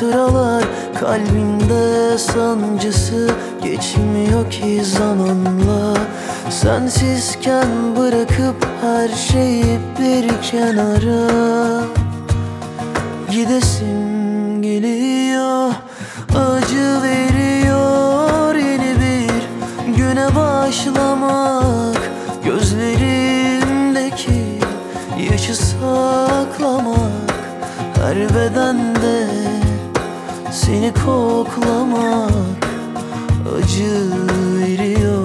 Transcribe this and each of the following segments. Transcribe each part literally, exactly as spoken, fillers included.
hatıralar kalbimde sancısı geçmiyor ki zamanla. Sensizken bırakıp her şeyi bir kenara gidesim geliyor. Acı veriyor yeni bir güne başlamak, gözlerimdeki yaşı saklamak, her bedende seni koklamak acı veriyor.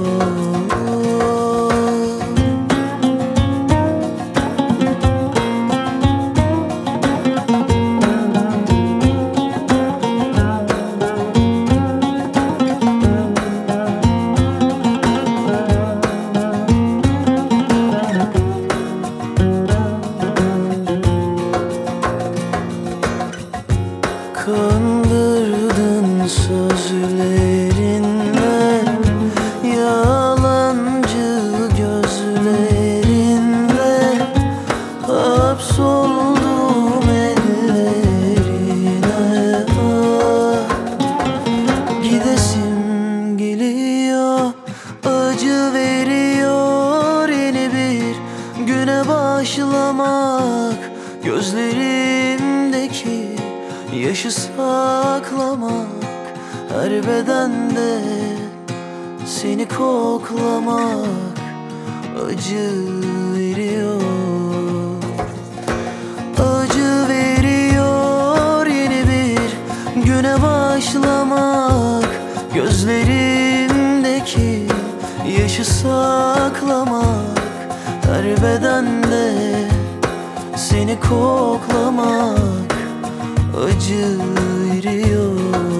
Kandırdın sözlerinle, yalancı gözlerinle, hapsoldum ellerine. Ah, gidesim geliyor, acı veriyor yeni bir güne başlamak, gözlerimdeki yaşı saklamak, her bedende seni koklamak acı veriyor. Acı veriyor yeni bir güne başlamak, gözlerimdeki yaşı saklamak, her bedende seni koklamak acı veriyor.